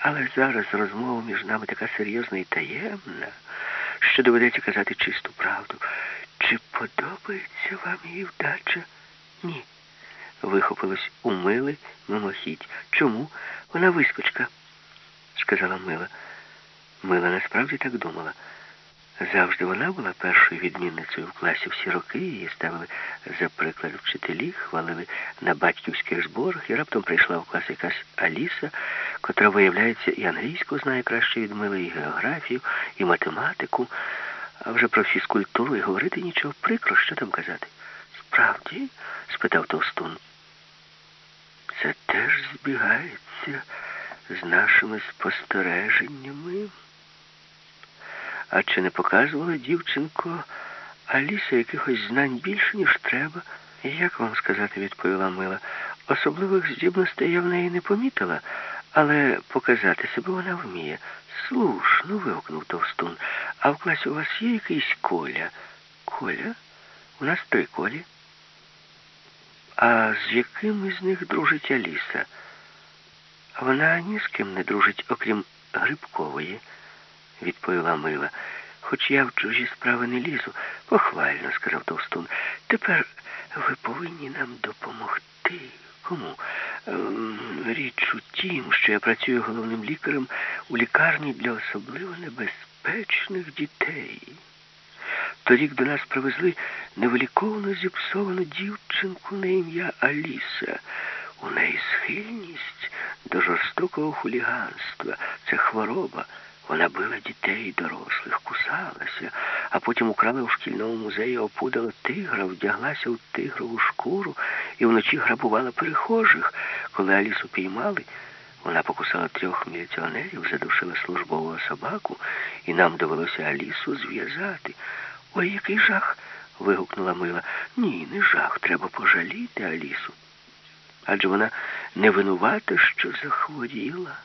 Але зараз розмова між нами така серйозна і таємна, що доведеться казати чисту правду. Чи подобається вам її вдача? Ні. Вихопилось у Мили мимохідь. Чому? Вона вискочка, сказала Мила. Мила насправді так думала. Завжди вона була першою відмінницею в класі всі роки, її ставили за приклад вчителі, хвалили на батьківських зборах, і раптом прийшла в клас якась Аліса, котра, виявляється, і англійську знає краще від Мили, і географію, і математику, а вже про фізкультуру і говорити нічого. Прикро, що там казати. Справді? Спитав Товстун. Це теж збігається з нашими спостереженнями. А чи не показувала, дівчинко, Аліса якихось знань більше, ніж треба? Як вам сказати, відповіла Мила. Особливих здібностей я в неї не помітила, але показати себе вона вміє. Слушно, вигукнув Товстун. А в класі у вас є якийсь Коля? Коля? У нас 3 Колі. А з яким із них дружить Аліса? Вона ні з ким не дружить, окрім Грибкової, відповіла Мила. Хоч я в чужі справи не лізу. Похвально, сказав Товстун. Тепер ви повинні нам допомогти. Кому? Річ у тім, що я працюю головним лікарем у лікарні для особливо небезпечних дітей. Торік до нас привезли невиліковно зіпсовану дівчинку на ім'я Аліса. У неї схильність до жорстокого хуліганства. Це хвороба. Вона била дітей і дорослих, кусалася, а потім украла у шкільному музеї опудало тигра, вдяглася у тигрову шкуру і вночі грабувала перехожих. Коли Алісу піймали, вона покусала 3 міліціонерів, задушила службового собаку, і нам довелося Алісу зв'язати. «Ой, який жах!» — вигукнула Мила. «Ні, не жах, треба пожаліти Алісу. Адже вона не винувата, що захворіла».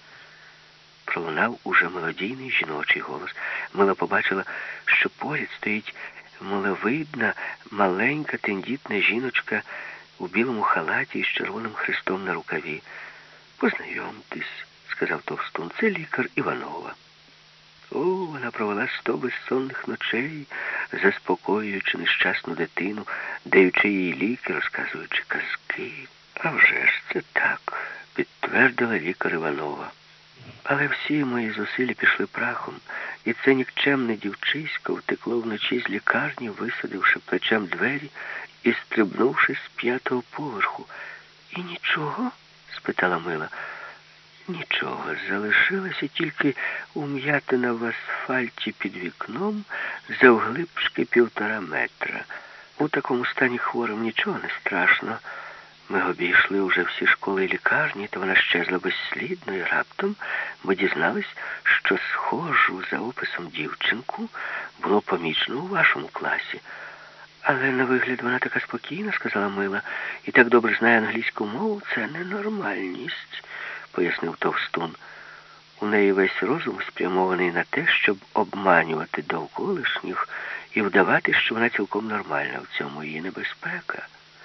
Пролунав уже мелодійний жіночий голос. Мила побачила, що поряд стоїть миловидна, маленька, тендітна жіночка у білому халаті із червоним хрестом на рукаві. «Познайомтесь», — сказав Товстун, — «це лікар Іванова». О, вона провела 100 безсонних ночей, заспокоюючи нещасну дитину, даючи їй ліки, розказуючи казки. «А вже ж це так», — підтвердила лікар Іванова. Але всі мої зусилля пішли прахом, і це нікчемне дівчисько втекло вночі з лікарні, висадивши плечем двері і стрибнувши з 5-го поверху. «І нічого?» — спитала Мила. «Нічого, залишилася тільки ум'ятина в асфальті під вікном завглибшки 1,5 метра. У такому стані хворим нічого не страшно. Ми обійшли уже всі школи і лікарні, та вона щезла безслідно, і раптом ми дізнались, що схожу за описом дівчинку було помічено у вашому класі. Але на вигляд вона така спокійна, сказала Мила, і так добре знає англійську мову, це ненормальність», — пояснив Товстун. «У неї весь розум спрямований на те, щоб обманювати довколишніх і вдавати, що вона цілком нормальна. В цьому її небезпека.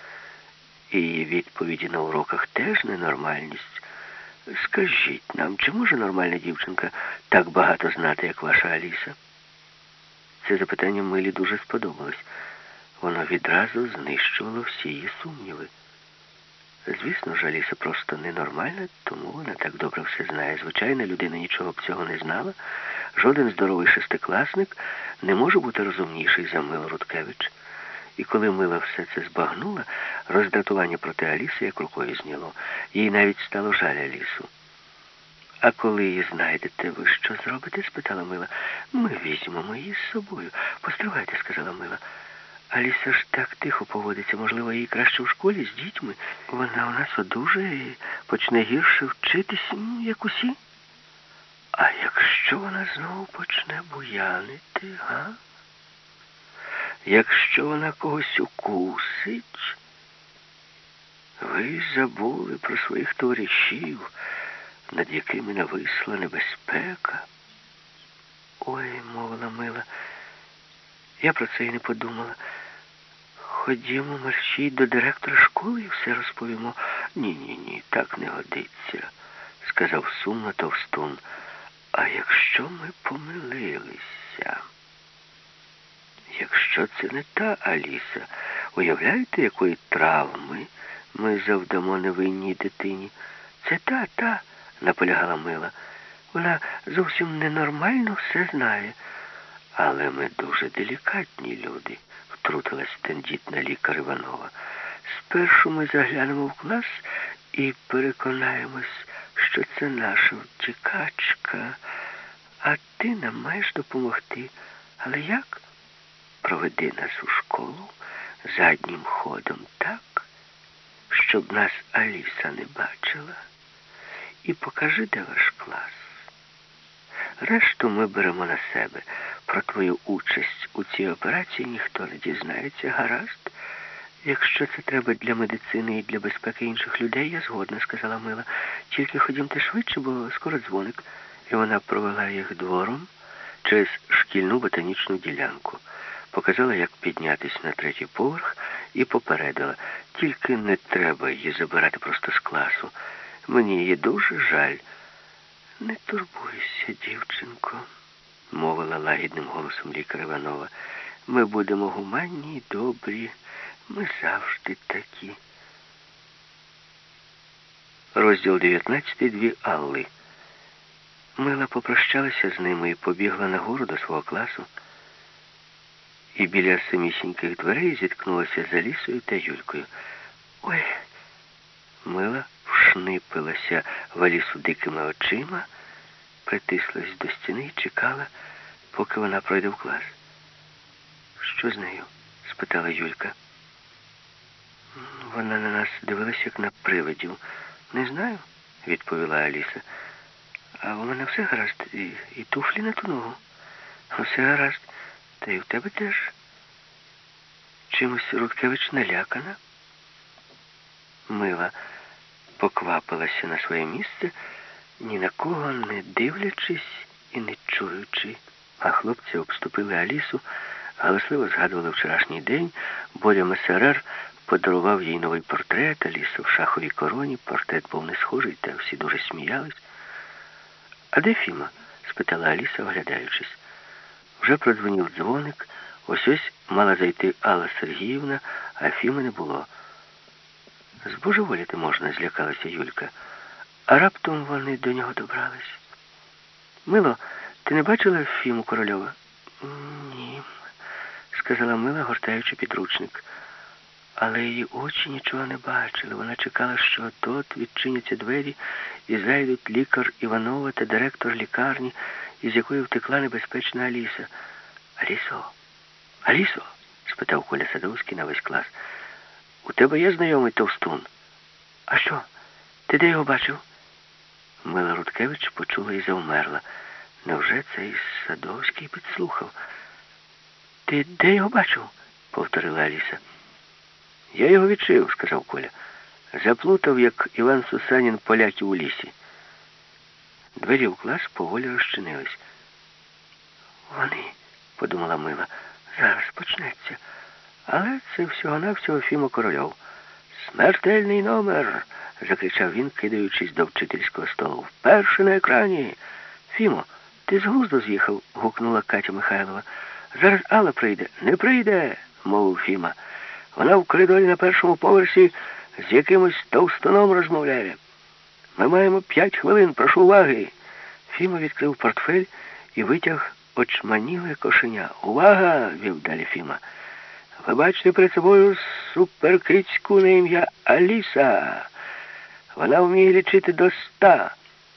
І її відповіді на уроках теж ненормальність. Скажіть нам, чи може нормальна дівчинка так багато знати, як ваша Аліса?» Це запитання Милі дуже сподобалось. Воно відразу знищувало всі її сумніви. Звісно ж, Аліса просто ненормальна, тому вона так добре все знає. Звичайна людина нічого б цього не знала. Жоден здоровий шестикласник не може бути розумніший за Милу Рудкевич. І коли Мила все це збагнула, роздратування проти Аліси як рукою зняло. Їй навіть стало жаль Алісу. «А коли її знайдете, ви що зробите?» – спитала Мила. «Ми візьмемо її з собою». «Постривайте», – сказала Мила. «Аліса ж так тихо поводиться. Можливо, їй краще в школі з дітьми. Вона у нас одужає і почне гірше вчитись, як усі». «А якщо вона знову почне буянити, га? Якщо вона когось укусить? Ви забули про своїх товаришів, над якими нависла небезпека». «Ой», – мовила Мила, – «я про це і не подумала. Ходімо, мерщій до директора школи і все розповімо». Ні, так не годиться», – сказав сумно товстун. А якщо ми помилилися? Якщо це не та Аліса, уявляєте, якої травми ми завдамо невинній дитині? Це та, наполягала Мила. Вона зовсім ненормально все знає. Але ми дуже делікатні люди, втрутилась тендітна лікар Іванова. Спершу ми заглянемо в клас і переконаємось, що це наша втікачка, а ти нам маєш допомогти. Але як? Проведи нас у школу заднім ходом так, щоб нас Аліса не бачила. І покажи, де ваш клас. Решту ми беремо на себе. Про твою участь у цій операції ніхто не дізнається, гаразд? Якщо це треба для медицини і для безпеки інших людей, я згодна, сказала Мила. Тільки ходімте швидше, бо скоро дзвоник. І вона провела їх двором через шкільну ботанічну ділянку. Показала, як піднятись на 3-й поверх і попередила. Тільки не треба її забирати просто з класу. Мені її дуже жаль. Не турбуйся, дівчинко, мовила лагідним голосом лікар Іванова. Ми будемо гуманні й добрі. Ми завжди такі. Розділ 19. Дві Алли. Мила попрощалася з ними і побігла нагору до свого класу. І біля самісіньких дверей зіткнулася з Алісою та Юлькою. Ой! Мила вшнипилася в Алісу дикими очима, притислась до стіни і чекала, поки вона пройде в клас. Що з нею? Спитала Юлька. Вона на нас дивилася, як на привидів. Не знаю, відповіла Аліса. А у мене все гаразд. І туфлі на ту ногу. Все гаразд. Та й у тебе теж. Чимось Рудкевич налякана. Мила поквапилася на своє місце, ні на кого не дивлячись і не чуючи. А хлопці обступили Алісу, галасливо згадували вчорашній день. Боря Месерер подарував їй новий портрет, Алісу в шаховій короні. Портрет був не схожий, та всі дуже сміялись. «А де Фіма?» – спитала Аліса, оглядаючись. Вже продзвонив дзвоник, ось мала зайти Алла Сергіївна, а Фіми не було. Збожеволіти можна, злякалася Юлька. А раптом вони до нього добрались. Мило, ти не бачила Фіму Корольова? Ні, сказала Мила, гортаючи підручник. Але її очі нічого не бачили. Вона чекала, що от відчиняться двері і зайдуть лікар Іванова та директор лікарні, із якої втекла небезпечна Аліса. Алісо, спитав Коля Садовський на весь клас. У тебе є знайомий товстун? А що? Ти де його бачив? Мила Рудкевич почула і завмерла. Невже цей Садовський підслухав? Ти де його бачив? Повторила Аліса. Я його відшив, сказав Коля. Заплутав, як Іван Сусанін поляків у лісі. Двері в клас поволі розчинились. Вони, подумала Мила, зараз почнеться. Але це всього-навсього Фіма Корольов. «Смертельний номер!» – закричав він, кидаючись до вчительського столу. «Вперше на екрані!» «Фімо, ти з глузду з'їхав?» – гукнула Катя Михайлова. «Зараз Алла прийде». «Не прийде!» – мовив Фіма. «Вона в коридорі на 1-му поверсі з якимось товстуном розмовляє. Ми маємо 5 хвилин, прошу уваги!» Фіма відкрив портфель і витяг очманіле кошеня. «Увага!» – вів далі Фіма. «Ви бачите перед собою суперкицьку на ім'я Аліса. Вона вміє лічити до 100.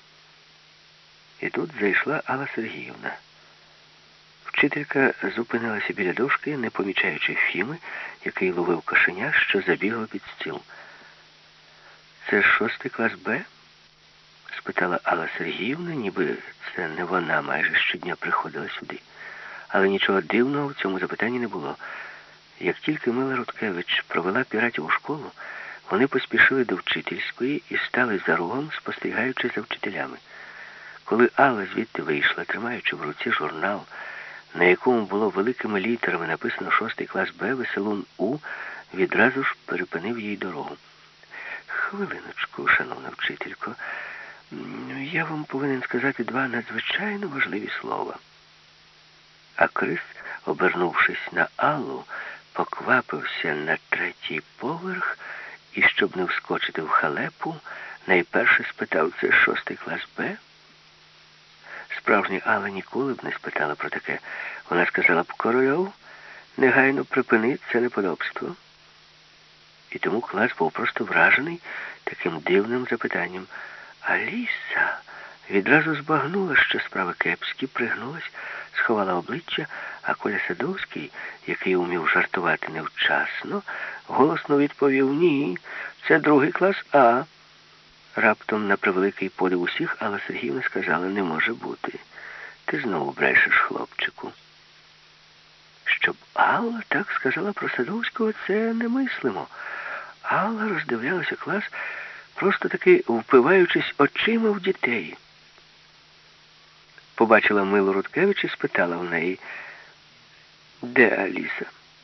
І тут зайшла Алла Сергіївна. Вчителька зупинилася біля дошки, не помічаючи Фіми, який ловив кошеня, що забігло під стіл. «Це 6-й клас Б?» – спитала Алла Сергіївна, ніби це не вона майже щодня приходила сюди. Але нічого дивного в цьому запитанні не було. Як тільки Мила Рудкевич провела піратів у школу, вони поспішили до вчительської і стали за рогом, спостерігаючи за вчителями. Коли Алла звідти вийшла, тримаючи в руці журнал, на якому було великими літерами написано 6-й клас Б, веселун У відразу ж перепинив їй дорогу. «Хвилиночку, шановна вчителько, Я вам повинен сказати два надзвичайно важливі слова. А Крис, обернувшись на Аллу, поквапився на третій поверх і, щоб не вскочити в халепу, найперше спитав: це 6 клас Б? Справжня Алла ніколи б не спитала про таке. Вона сказала б: Корольов, негайно припини це неподобство. І тому клас був просто вражений таким дивним запитанням. Аліса відразу збагнула, що справи кепські, пригнулась, сховала обличчя, а Коля Садовський, який умів жартувати невчасно, голосно відповів: ні, це 2 клас А. Раптом, на превеликий подив усіх, Алла Сергіївна сказала: не може бути. Ти знову брешеш, хлопчику. Щоб Алла так сказала про Садовського, це немислимо. Алла роздивлялася клас, просто таки впиваючись очима в дітей. Побачила Милу Рудкевич і спитала в неї: де Аліса?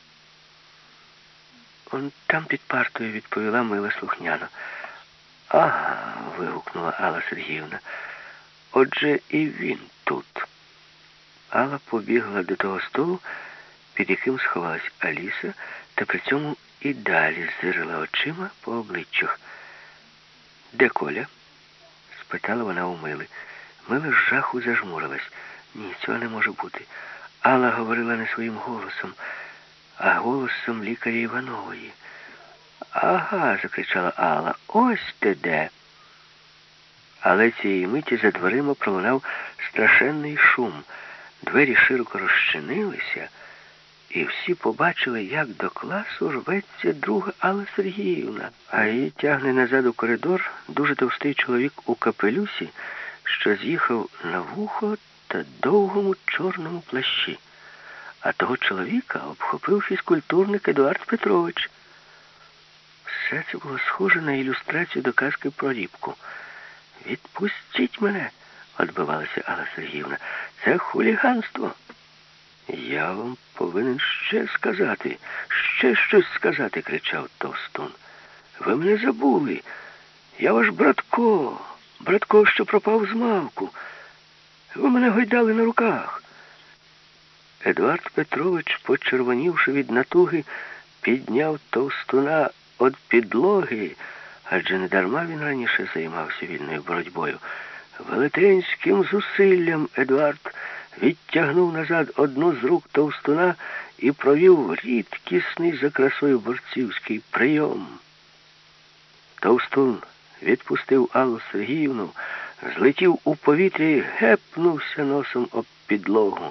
Он там під партою, відповіла Мила слухняно. Ага, вигукнула Алла Сергіївна. Отже, і він тут. Алла побігла до того столу, під яким сховалась Аліса, та при цьому і далі зирила очима по обличчях. Де Коля? Спитала вона у Мили. Мила з жаху зажмурилась. Ні, цього не може бути. Алла говорила не своїм голосом, а голосом лікаря Іванової. Ага, закричала Алла, ось ти де. Але цієї миті за дверима пролунав страшенний шум. Двері широко розчинилися, і всі побачили, як до класу рветься друга Алла Сергіївна, а її тягне назад у коридор дуже товстий чоловік у капелюсі, що з'їхав на вухо та довгому чорному плащі. А того чоловіка обхопив фізкультурник Едуард Петрович. Все це було схоже на ілюстрацію до казки про Рібку. «Відпустіть мене!» – відбивалася Алла Сергіївна. «Це хуліганство!» «Я вам повинен ще сказати, ще щось сказати!» – кричав Товстун. «Ви мене забули! Я ваш братко, що пропав з мавку! Ви мене гойдали на руках!» Едуард Петрович, почервонівши від натуги, підняв Товстуна від підлоги, адже недарма він раніше займався вільною боротьбою. Велетенським зусиллям Едуард відтягнув назад одну з рук Товстуна і провів рідкісний за красою борцівський прийом. Товстун відпустив Аллу Сергіївну, злетів у повітря і гепнувся носом об підлогу.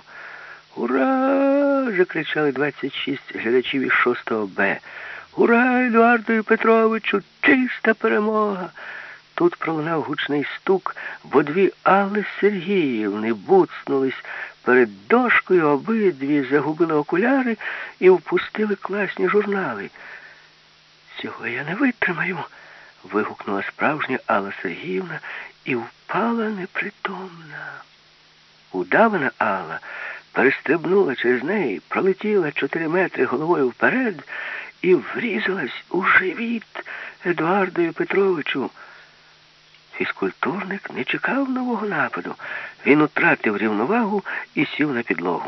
«Ура!» – закричали 26 глядачів із 6 Б. «Ура, Едуарду Петровичу! Чиста перемога!» Тут пролунав гучний стук, бо дві Алли Сергіївни буцнулись перед дошкою, обидві загубили окуляри і впустили класні журнали. «Цього я не витримаю!» – вигукнула справжня Алла Сергіївна і впала непритомна. Удавана Алла перестрибнула через неї, пролетіла 4 метри головою вперед і врізалась у живіт Едуардові Петровичу. Фізкультурник не чекав нового нападу. Він утратив рівновагу і сів на підлогу.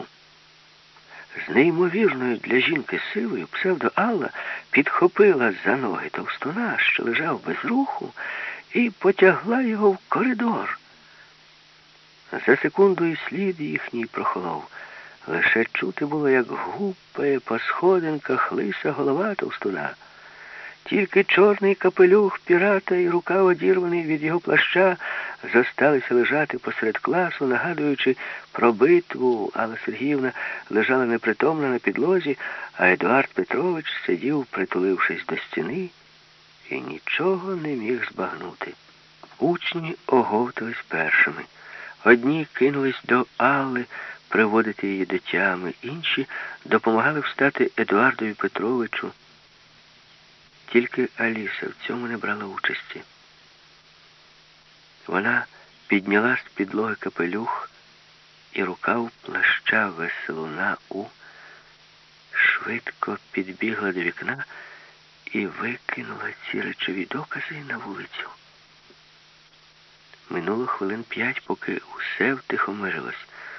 З неймовірною для жінки силою псевдо-Алла підхопила за ноги Товстуна, що лежав без руху, і потягла його в коридор. За секунду і слід їхній прохолов. Лише чути було, як гупає по сходинках лиса голова Товстуна. Тільки чорний капелюх пірата і рукав, одірваний від його плаща, зосталися лежати посеред класу, нагадуючи про битву. Алла Сергіївна лежала непритомна на підлозі, а Едуард Петрович сидів, притулившись до стіни, і нічого не міг збагнути. Учні оговтались першими. Одні кинулись до Алли приводити її до тями, інші допомагали встати Едуардові Петровичу. Тільки Аліса в цьому не брала участі. Вона підняла з підлоги капелюх і рукав плаща веселуна швидко підбігла до вікна і викинула ці речові докази на вулицю. Минуло хвилин 5, поки усе втихомирилось.